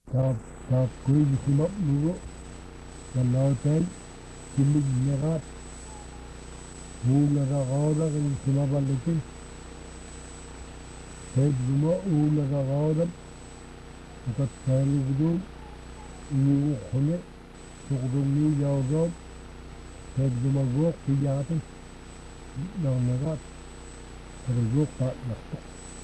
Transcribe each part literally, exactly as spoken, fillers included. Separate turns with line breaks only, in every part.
Tap tap kui simap nugo Galauten Kilig Negat Ula Ragora in Simabalitin Ted Zuma Ula Ragora Kat Salugdum Ugu Hone Sugdumi Yawrob Ted Zuma Gok Piyatin Nang Negat Tergok Tak Naktok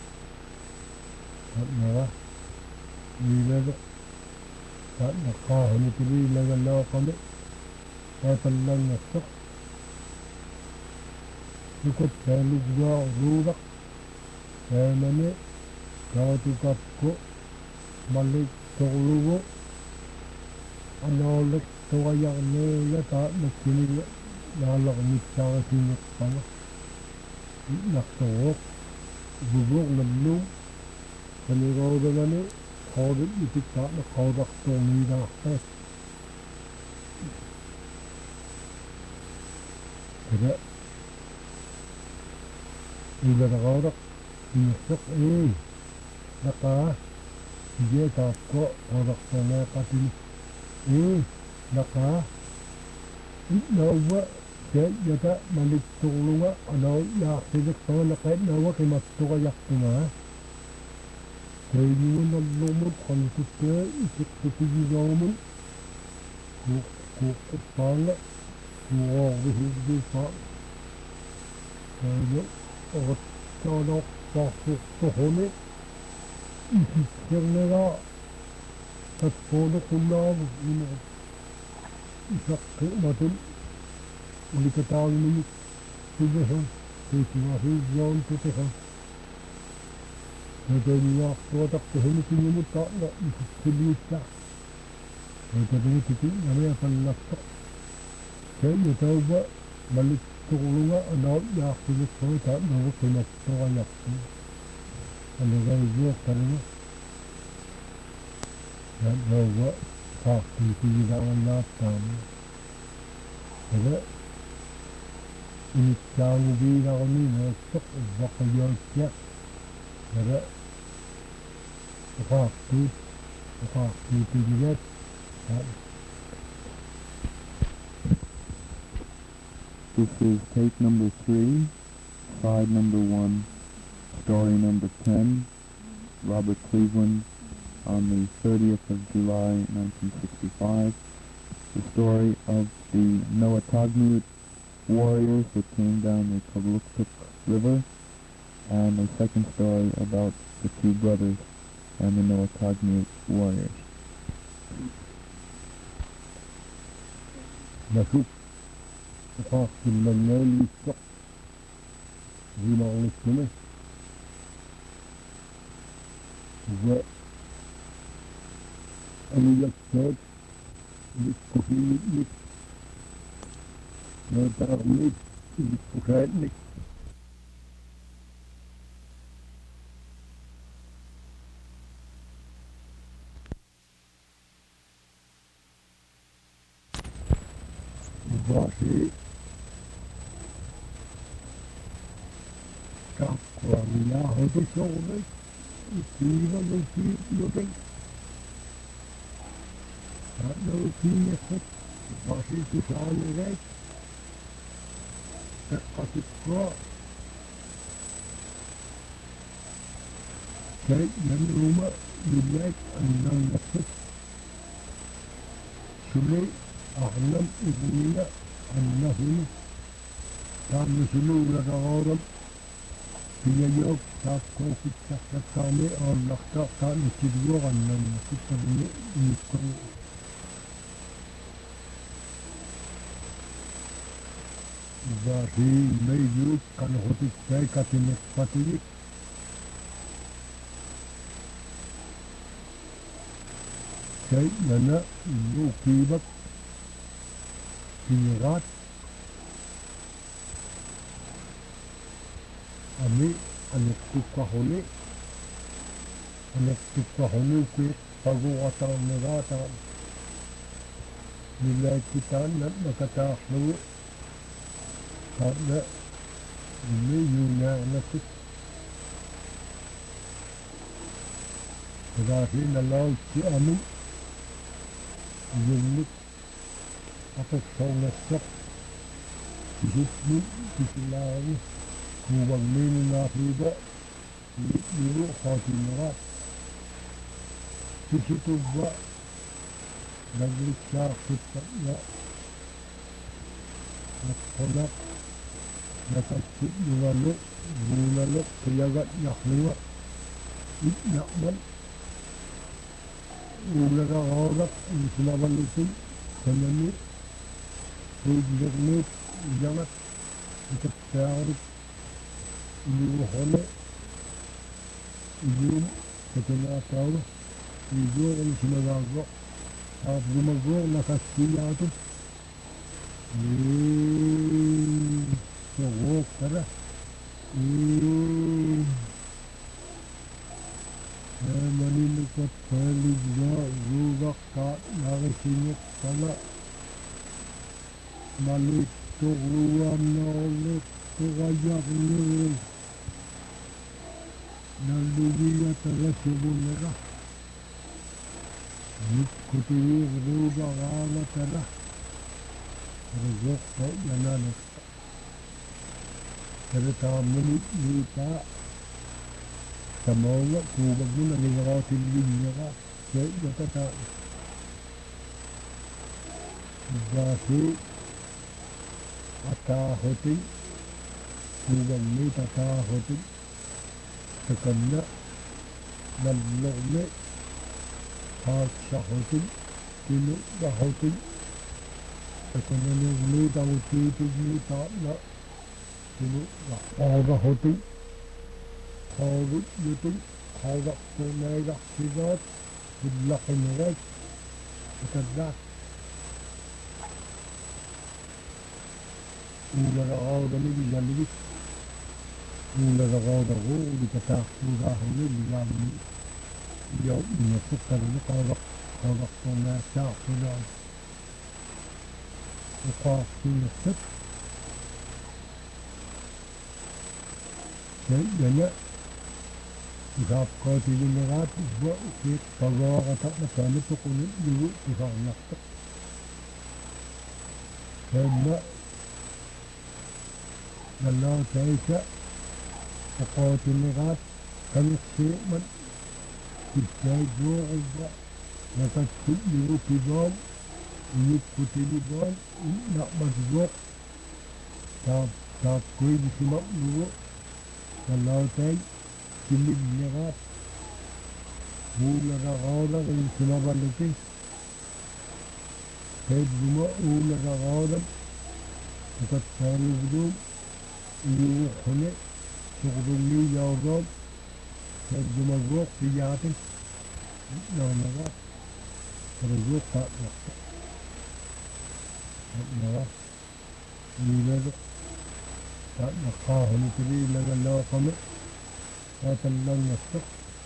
Tak Negat Ila Tak Nakah Nitri Laga Kame Tapalang Naktok Ikut Salugda Rudak Salmane Kautukapko Malik Tolugo Anolik Toyak Nela Tak Nakini Nalak Mitara Sinak Pala Naktok Bubuk Lalu Kaligaudalani Kaudik Itik Tak Nakaudak Tomi Naktek Tidak Ila Nakaudak Naktok Eh Naka Dia Tapko Kaudak Tomi Katini Eh Naka Nawa Kaya Yata Malik Tolunga Ano Yak Sidik Tomi Nakait Nawa Kimatuka Yak Tunga Kaya Yun Nalumot Kantutte Itik Tutigi Yawmun Kuk Kuk Pala Kuk Kuk Kuk Kaya Ogot Tadok Pakuk Tohone Itik Kernera Tatpono Kulag Ino Isak Matul Ulikatang Minit Tubehan Kaya Yon Tutehan Kaya Yak Todak Tohone Kinimut Tak Na Itik Kilita Kaya Titik Namaya Palaktak Kaya Yatawba Malik Tulunga Ano Yak Sidik Tohone Tak Nawa Kimatuka Yak Ano Gaya Yok Tarina Yan Nawa Fakti Tigidangan Latam Kaya Inikyangu Bida Kami Nasok Bakayot Yak Kaya Fakti Fakti Tigidat
This is tape number three, side number one, story number ten, Robert Cleveland, on the thirtieth of July, nineteen sixty-five. The story of the Noatagmut warriors that came down the Kabluktuk River, and a second story about the two brothers and the Noatagmut warriors.
Nasuk Fakti Mangali Sok Zinang Liskune Wa Aniyak Sak Liskufin Lik Natar Lik Liskufin Lik Vasi Kakwana Hoto Shogre Ikiva Luki Luking Ano Kinekut Vasi Tusani Rek Katikwa Kaya Yan Ruma Yulek Anang Nakut Suli أعلم إذننا أنه كان سلوك لغارب في يوم تاكو في التحكامي أو اللقاء كان يتدوغ أننا كتبني يكون ذاتي ميجوك كان هتك تايكة نكفتي شيء لنا يوكيبك Pirat Ami Anak Tukahone Anak Tukahone Kwe Pagawatan Nagatan Nilai kita Nak Nakatak Nawa Karena Ini Yuna Nakit Terakhir Nalau Si Amin dùng nước apa sau là sắp giúp nước thì là khu bằng mình là thì đó đi lúc họ thì nó thì chúng tôi vợ là đi cha khuyết tật đó là con đó là các chuyện như là lúc như là lúc thì ra gận nhọc nữa ít nhọc mất như là ra họ rất là văn lý tính cho nên thì việc nước jangan kita tahu ibu hole ibu kita tahu ibu yang cuma gago apa cuma gago nak kasih tu ini gago kada ini mani lekat kali juga kat nak sini kana malik turuan oleh kerajaan ini dan dunia tersebut merah ikuti berubah ala tanah rezek baik jalan cerita menit kita semoga kubah guna negara tingginya kan saya kata jadi ata hoti kubang ni tata hoti sekanna dan lokme harsa hoti kinu da hoti sekanna ni ni da hoti tu ni ta na kinu da hora hoti hora yuti hora tunai da sigat billah merak kita Ula ragauda ni bijaligi Ula ragauda go di kata Ula hulu bijaligi Yaw inasukar ni kawak Kawak tona sa Ula Uka sinasip Janya Isap kau tili merat Iba ukit Kagawa katak na kami tukunit Ibu isang naktak Kaya Allah Ta'alaAqatilgat Kaliksiman Istaju'u'ba Nakatiliru Pibal Inikutiliban Nakmazbuk Tab Tab Kuy Bisimak Lugu Allah Ta'ala Kilibnigat Ula Ragawda Kalisimabalikin Kaya Ula Ragawda Nakataliru Ibu hone sugdungi yawgab Sajumagok piyatin Namagat Karagok tak wakta Namagat Nilagak Tak nakahon tili Ilagan lawa kami Tatan lang yasak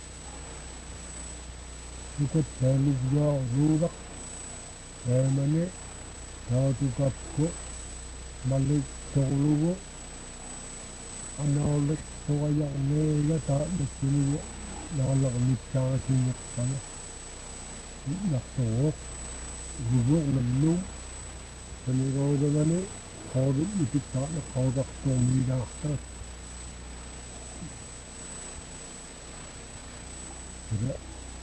Ikut salib yaw Rudak Kaya mani Tatukat ko Malik Soglugo Analek soya nela tak bersini nalak nikah sini kana nak tok gubuk lalu sini kau dengan ni kau itu tak nak kau tak tahu ni dah terus tidak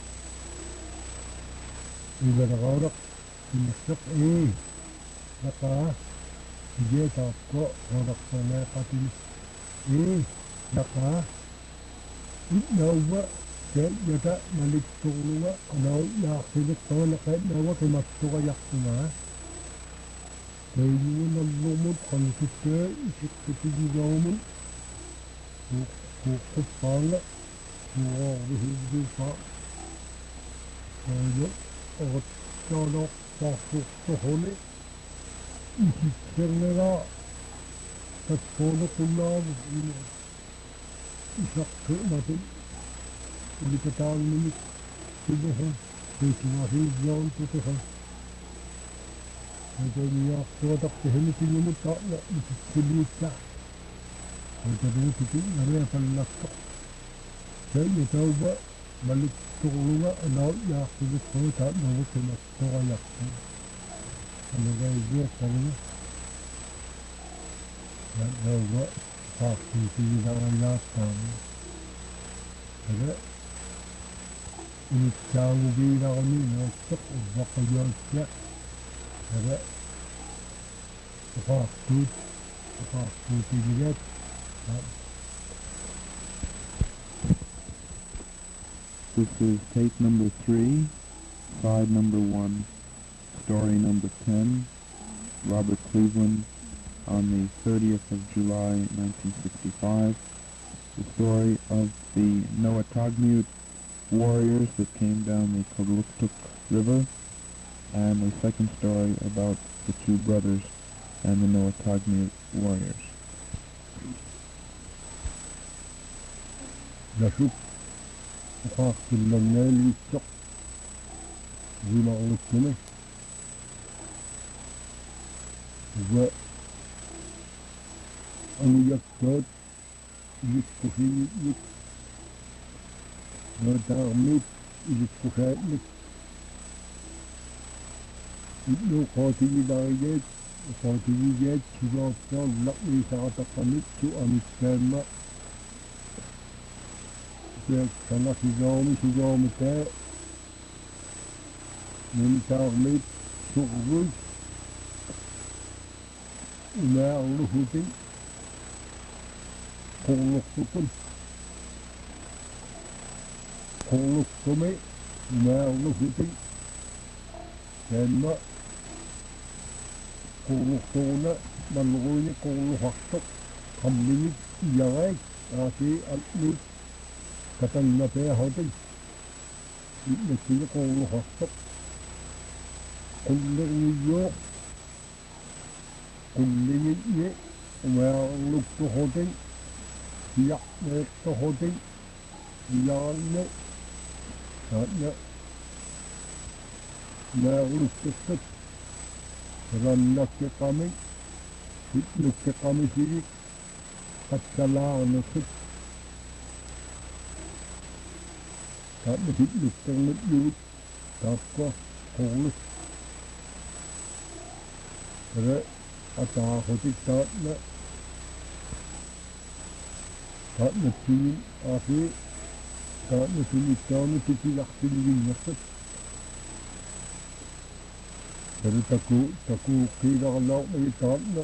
ini dah kau tak ini sep eh nak dia tak kau kau tak tahu nak hati Eh, naka, nawa, kaya yata malik tuwa, nawa yakilit tawa na kahit nawa kay matuka yakuna. Kaya yun ang lumot, kung kita, isip kita gawin, kukupala, kuwawihigil pa. Kaya, at kanak pasok sa huli, isip sir nila, Tatpolo kulang isakto natin hindi katawag nila sinuhan kaya sinahigyan tutuhan kaya niya tuwatak tihinitin mo ta na isisilit ka kaya tabi titin na rin palakak kaya itaw ba malik tukulunga anaw yakti ko ta no ko na to yakti ano ga ye kanya na no ga pa ti ti da ya ta ada ini tahu bila ni no tok bakal ya ada apa tu apa tu ti
This is tape number three, side number one, story number ten, Robert Cleveland, on the thirtieth of July, nineteen sixty-five, the story of the Noatagmute warriors that came down the Kogluktuk River, and the second story about the two brothers and the Noatagmute warriors.
وخاصة لما اللي يتق زيما غلطني و أنو يكتاد يتكفي يت ودارميت يتكفاتنك يتلو قاتلي داريات وقاتلي جات شباب تال لقلي ساعتقنك شو أمسكامة كان في يوم في يوم تاء من تغميد شغل وما عرفتي قلقتكم قلقتمي وما عرفتي كان قلقتونا بلغوني قلقتك قمني يغيك آتي ألمي كتن نبيه هذي نكيل قولو خصك كل يوم كل يوم وما لقط هذي يعمل هذي يعمل هذا ما لقط رنك قامي لقط قامي فيك قد كلا نسك Taat me dit lukken met jullie, dat ko koolus. Re, ata hotik taat me, taat me tien afi, taat me tien taane tiki lachten linnasat. Re taku taku kira Allah me taat me,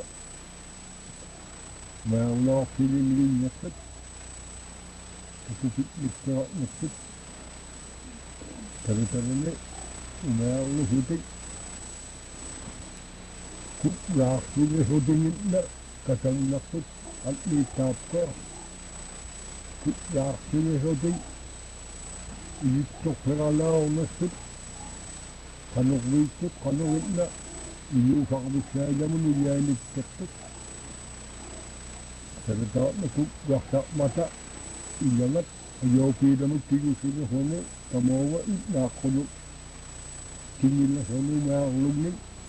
me Allah kilin linnasat. Taku fit likken nasat. Terus-terusnya, umur lu hutik, kut rakyatnya hutiknya kadang nakut, atlet tapkor, kut rakyatnya hutik, ini coklat nasut, kanuk wikut, kanuk wikna, ini ufak besar menuliani cekut, terus-terusnya kut rakyat mata, ingat. Yopi damu tigu sini hone kamawa na kono tingil hone ma ulumni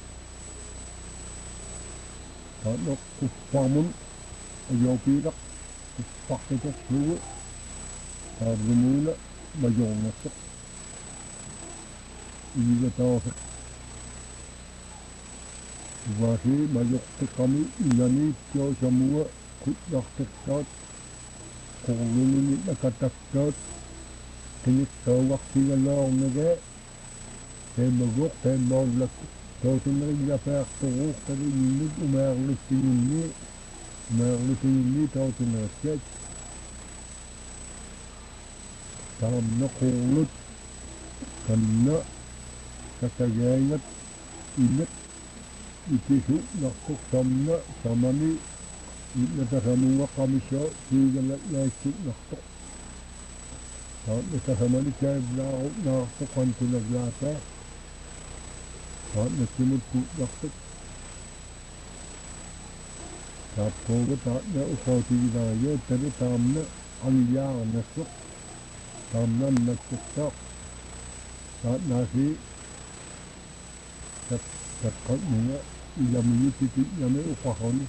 tano kupamun yopi dak kupakita suwe arumuna majong nasuk ini tahu wasi majok kami ini jauh semua kudak tekat Kung nakatakot, tinit tawak sila lang naga, kaya magok, kaya maglak, kaya tinagyapak tawak, kaya yunid, umarlis yunid, umarlis yunid, kaya tinagyapak, tam na kulot, kanna, katagayangat, inat, itisuk, nakok, samna, samani, نتفهموا قميصا في لا يكتب نخطق نتفهموا كيف لا نخطق أنت نجلاتا نتمت نخطق تابقوا تابنا أخواتي دايو تري تامنا أنيا نخطق تامنا نخطق تابنا في تتقدمنا إلى ميتي يمي أخواني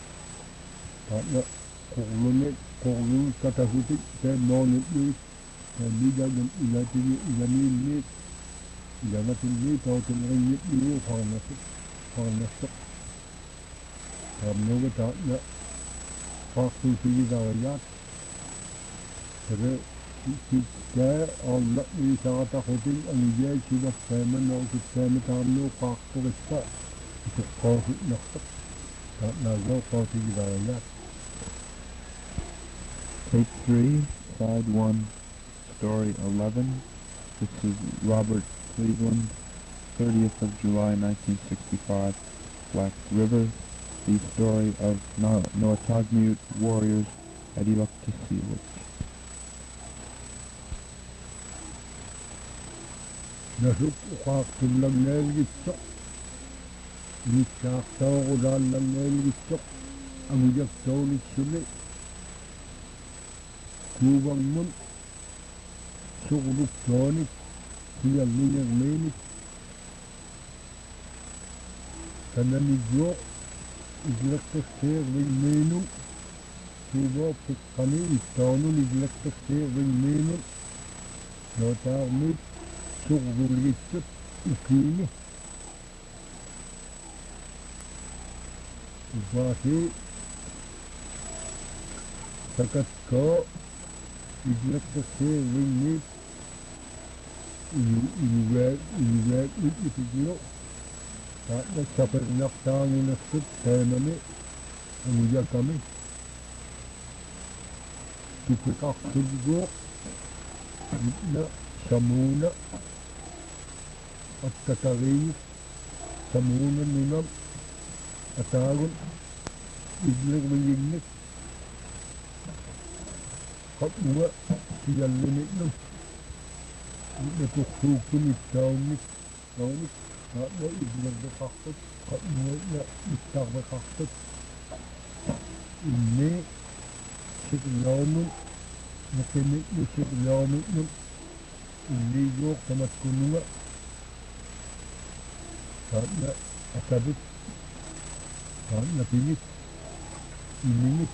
Karena kolonnya kolon kata hutik saya mau nunjuk midagan ilatini ilanin ilamatin ni tautin ngit ni farnas farnas kamno ta na faktu sigidawayat tere kita Allah ni sata khotin anjay sida faman no kitama tamno faktu resta itu qafi naqta ta na go qafi sigidawayat.
Tape three, side one, story eleven. This is Robert Cleveland, thirtieth of July nineteen sixty-five, Black River, the story of Noatagmute warriors at Iloktasiwich.
Nasuk uqaaqtum langnaalgitsaq nitsaaqtauqudaan langnaalgitsaq amujaktaunissuли kuuvangmun suqluktoonit siyallunermiinit kananijoo iglaqtasteervigmiinun kuuvoo piqqani ittaunun iglaqtasteervigmiinun nootaarmiit suqdulgitsut ukiini ubaasi sakatkoo iglaqtasteervigmiit ilugaag ilugaag itiglo taadda sapernaqtaangunassut taamami amujakami tupiqaqsudgoo itna samuuna attatariit samuuna nunam ataagun iglerviginnik qatnuga siyallumitnum itnatuksuuktumit taunnik taunnik taadda iglerdeqartut qatnuga ittardeqartut inni siqlaunun nuqimiknu siqlaumitnum illiiguuq tamakkunuga taadna akabit taadna pimit ilimit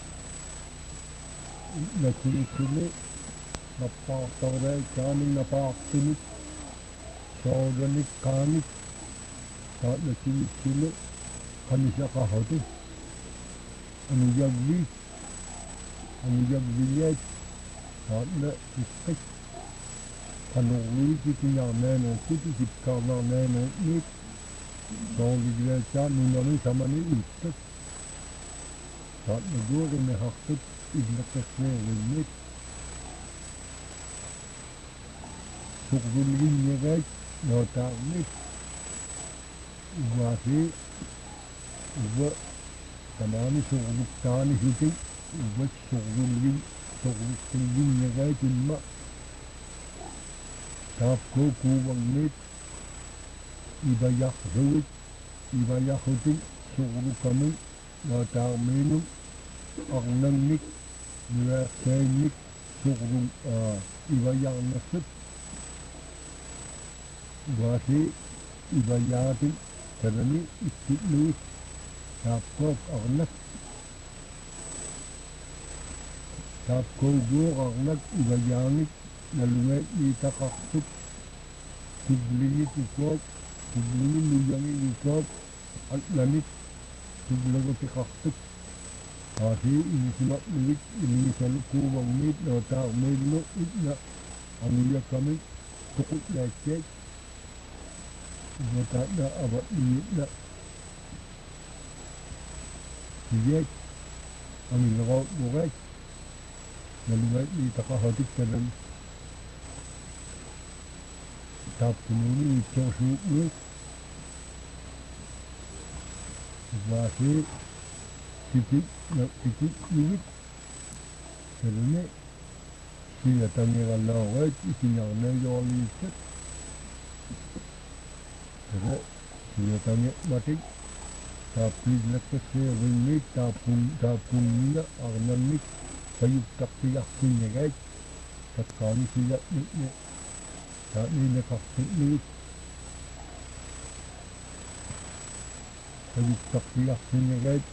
nakulisuli nappaartaurai kaanin napaartimit sooganik kaanit taadna kilisuli qamisaqahotu anujagviit anujagviliat taadna iqqit qanuqluit itinarnaanaakut ikipkaarnarnaanaakniit soogiglaatsaa nunami samani ittat taadna guuqimehaqtut iglaqtasneervigmit suqdulginnigaat nootaarmit uvaasi uva tamaani suqluktaani hitin uvat suqdulgin suqluktilginnigaat imma taapkoo kuuvangniit ibajaqsuit ibajaqutin suqlukami nootaarmiinun arnannik nuaaqsainnik suqlum ibajaqnassut uvaasi ibajaatin tanami ittitluit taapkook arnak taapkoo guuq arnak ibajaangik nalugaat iitaqartut tublingit ikook tublingit nuyangit ikook atlanit tublagutiqartut aasi inisimatnugit inigisalukuuvangniit nootaarmiillu itna amuyakamit tuqutlaatsaat uvatadna ava'iyitna siyaat amilaqautlugaat nalugaat iitaqahotik tanam taappununi ittorsuuqluit uvaasi tikit na tikit yuvit tanami siyatangiqallaaruat ikinarnaajoorliitsat tere siyatangiqmatik taappiiglaqtasseervigmiit taappun taappunniga arnammik payuttaqpigarpinnagaat taqqaani siyaqnikni taaniinaqartitnugit payuttaqpigarpinnagaat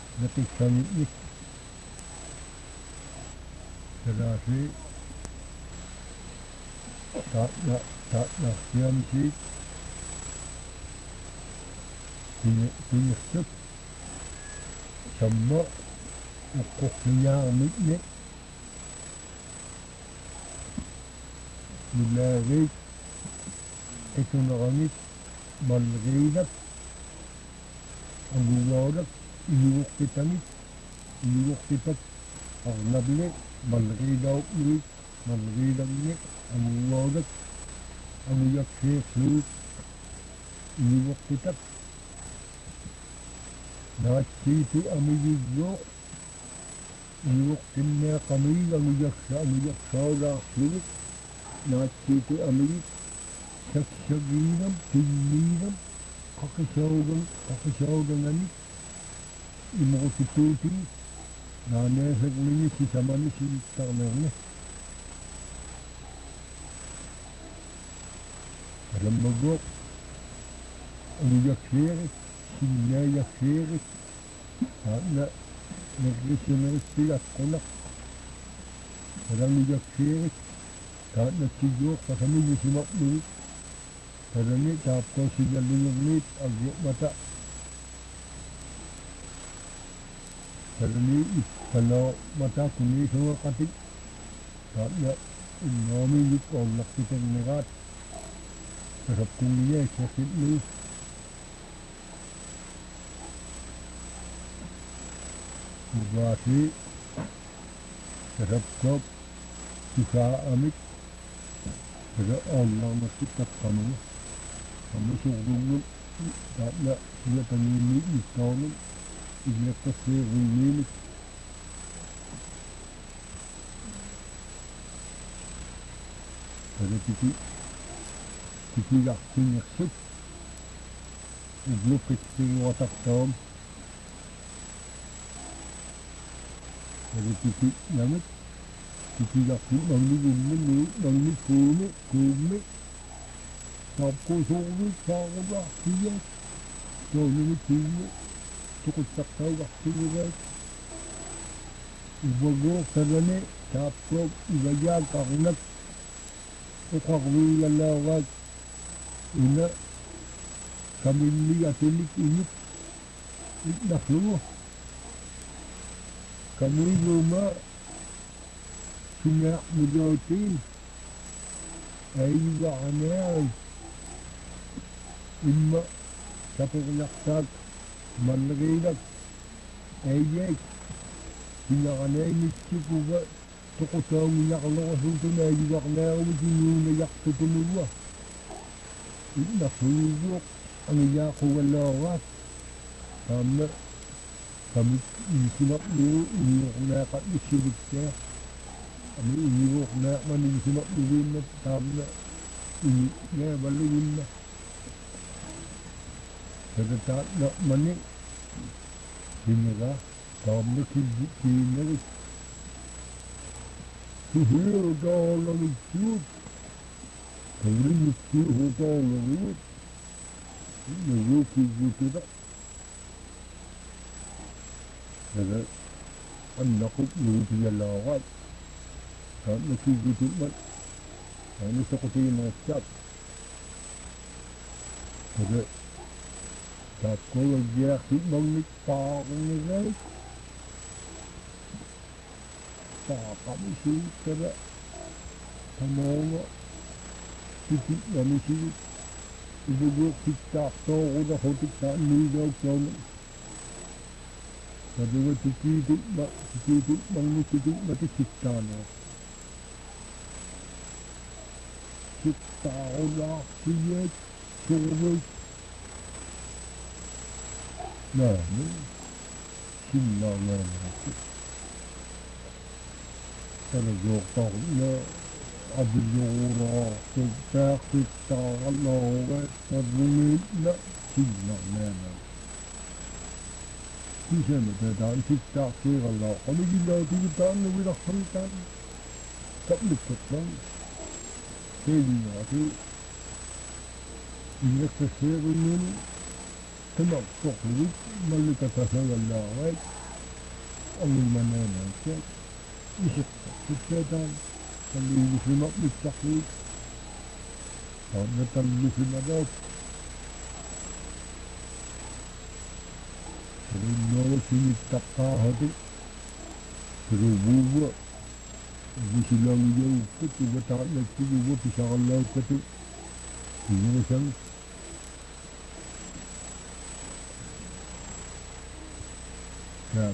naqissangitnik teraasi taatna taatnarsiamsiit pinge pingersuk samma uqqorniaarmitni nulaagit itunerangit malriinak aguugaulak inuuqqitangit inuuqqitak arnavli malriilauqniit malriilangni aguugaulak aguyaksiirsuut inuuqqitak naatsiitu amiyuggoo inuuqqinneeqamiig aguyaksa aguyaksaulaarlugit naatsiitu amiyik saksagiinam tilliinam qaqisaugan qaqisauganani imuqutituuti naaneesagmini sisamani siittarnerni alammagoq aguyaksiirit sinnayaksiirit taatna nerrisinerittigaqqunaq alanguyaksiirit taatna tiyuuq pasamiyusimaqlugit tadani taaptoosigalligerniit agyuqmata tadani ippaloo mata kuniisugeqatik taatna innoomiyuk oollaqtiterneraat tasapkungiyeekkertitlu urraasi tasapkop tusaa'amik tada oollarnertik taqqamugu amisuqruggut taatna iyatangiinniit nistoonut ileqqassiiruinniinit tada tiki tikigartingersut ugluqittiruatartoom tada tiki namit tikigartu nangligummi nanglikkuumi kuummi taapkuusuurvit saarugaartiyaat toonimi kuummi tuquttaqtaugartigugaat uvaguuq tadani taapkuup ivayaaqarnak uqarviigalaagaat ina kamilligatilik inik itnarlugu kamiguuma sunya mujautin ayugaanaai imma sapernaqtaak malriilak ayyeek sinaqanaimittikuga toqutaangiñaqlorasuutuna ayugarnaarumitinuunayartutumugua itnarluguuq angiyaaqugallooraat taamna kamit iisinaqlugu iñuqnaaqatnissilikkaa ami iñuguqnaaqmani iisinaqlugiinna taamna iñiqnaavalluginna tada taatnaqmani sinniga taamna kiinnerit tuhiutoolagittuut tagrimittiuhutoolaguut naguukigutita tada annaqut nugutiyalaaqaat taatna kigututmat taani soqutiineertaat tada taapkogagiaqsit mangnik paaqnigait paaqamisiit tada tamoonga tikitnamisiit ibuguuq tittaartooruda hutik taanniigauktauna taduga tikiitutma tikiitutmangnikitutma tikittaanaa tittaarulaartiyeet survit naani sinnaanaanaati tanajuuqtarna abilluuraa tuttaaqtittaaralloogat tarrumiitna sinnaanaanaati kisana tataan tittaartiirallaa qamigillaatigittaanna wilarsamtaan tapliktatlan keeligaati ileqqassiirinnin tamartoqlugit mallikatasagalaagat angilmanaanaatsaat isiqqartittaataan kalliigisimaqmittaqluut họ nó tâm như thế mà đâu rồi nó chỉ tập ta hết đấy rồi vui vui vui chỉ là người yêu cái chuyện đó ta là chỉ vui thì sao lâu cái thứ thì nó sáng làm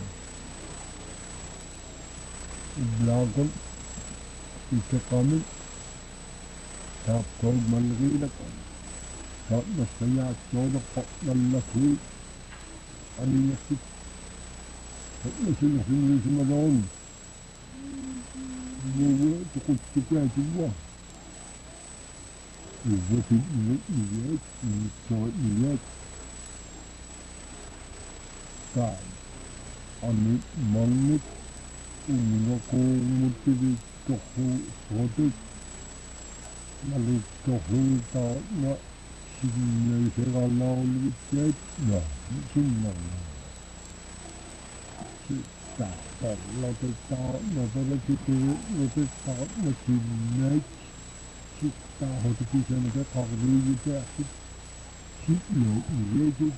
belakang itu kami tak kau malginak tak nasaya jodoh pak dan laki ani nasi tak nasi nasi nasi madon ini cukup cukup juga ini sih ini ini ini cowok ini tak ani mangit ini aku mesti tohu hodik lalu tohu tak nak sini saya lalu cek ya sini kita lalu tak lalu kita lalu tak sini kita hodik kita nak kahwin kita sini ini je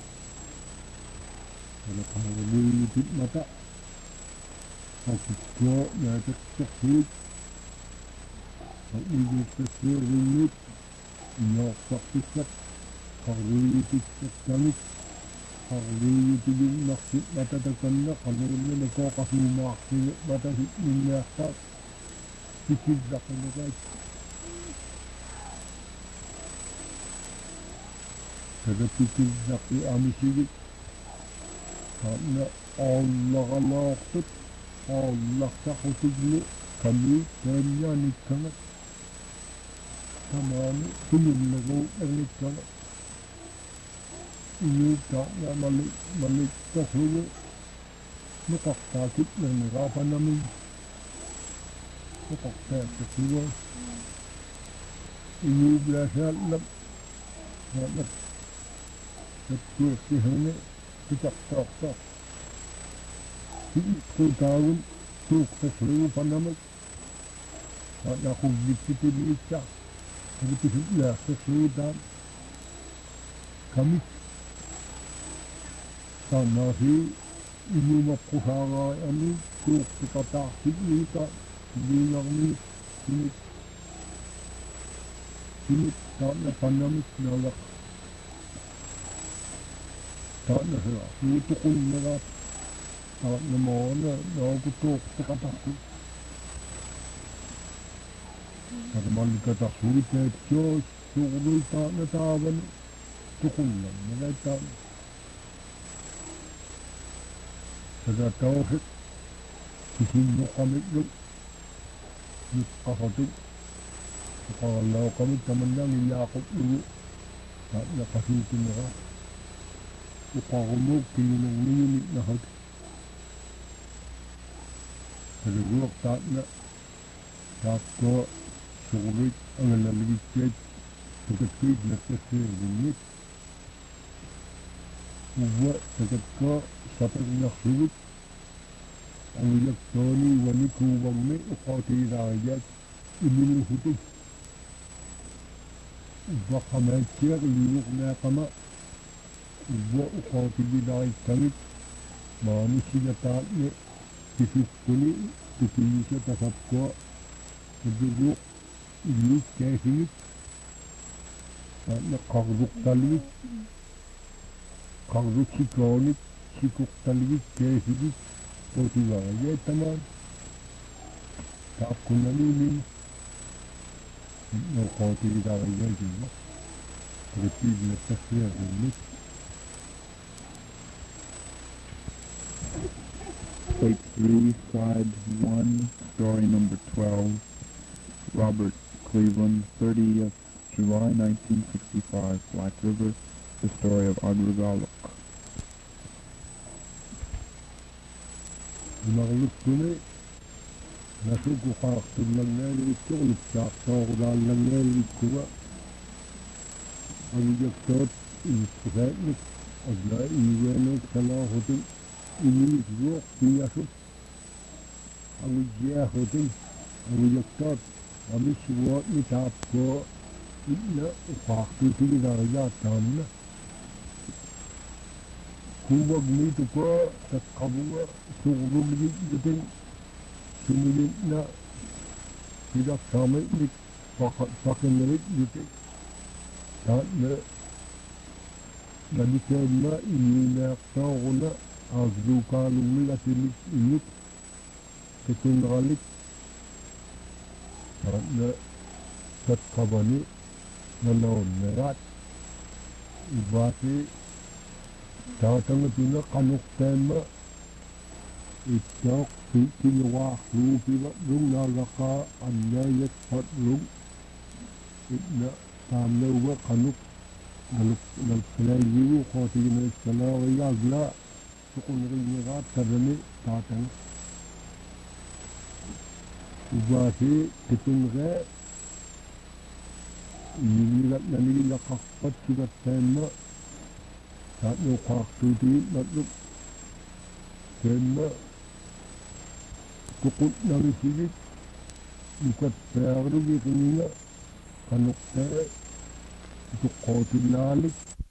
kalau kahwin itu mata aku kau nak cek Hãy subscribe cho kênh Ghiền Mì Gõ để không bỏ lỡ những video hấp dẫn tamamı filmle evlilikten iyi da malı malı tohulu mutlaka kitlerini rafanamın mutlaka tutuyor iyi bilaşalım yani tutuyor sihirni tutak tak tak tutağın çok tutuyor fanamın ya kuvvetli bir iş Jadi ya sesudah kami tanah ini makuhara ini tuh kita tak ini tak ini yang ini ini ini tanah panjang nolak tanah lah itu pun nolak tanah mana nolak tuh kita tak Kalau malu kata sulit itu sulit tak nak tahu tukulan mereka sudah tahu hit kisah kami itu itu apa kalau kami teman yang ini aku itu tak nak kasih itu mereka kalau mau kini ini nak hit kalau gua tak nak tak kau شغلك أنا لما جيت جيت تكتيك نفسي غنيت ووقت تكتكا سطر نخشبك أو يكتاني ونكو ومي أقاتي رايات إمين الهدي وقما الشيخ اللي يغنى قما وأقاتي رايات كمت ما نشي لتعطي تشكني تتيشة تسبقا تدرق Ini kehit, nak kaguk tali, kaguk sikoni, sikuk tali kehit, poti wajah teman, tak kuna ini, nak poti kita wajah juga, tapi dia tersier ini.
Take three, slide one, story number twelve, Robert Cleveland, thirtieth July nineteen sixty-five, Black River, the story of Agrigaluk.
المغلوب كله نسوق وخارق اللجنة الشغل بتاع شغل على اللجنة الكوة أبي جكتات الاستفادة أبلا إيوانك سلاحة إني زوق في يشوف أبي جاهة أبي جكتات Kami semua ni tak apa ina uqaartu tigilaariyaataanna kuuvagniituka taqqavuga suqlugligiten sumilinna pilaksaamainik paqinneritnite taatne nadikeemma iniinaaqtaaruna aasluukaalungnigatilik inik ketunralik taatne taqqavani nanaunnerat ivaati taatangatuna qanuqtaamma ittoq tiluaqluupiva lungaagaqa annaayat patlung itna taamnauga qanuq nalqalayigu qootigina iskalaarigaagla suqunriñigaat tarani taatanga ivaati ketunree yiligatnanigilaqarpat sugattaamma taatne uqaartuutigit natluk taamma tuqutnarisigit nukatpaarlugiqiniga qanuqtaa tuqqootillaalik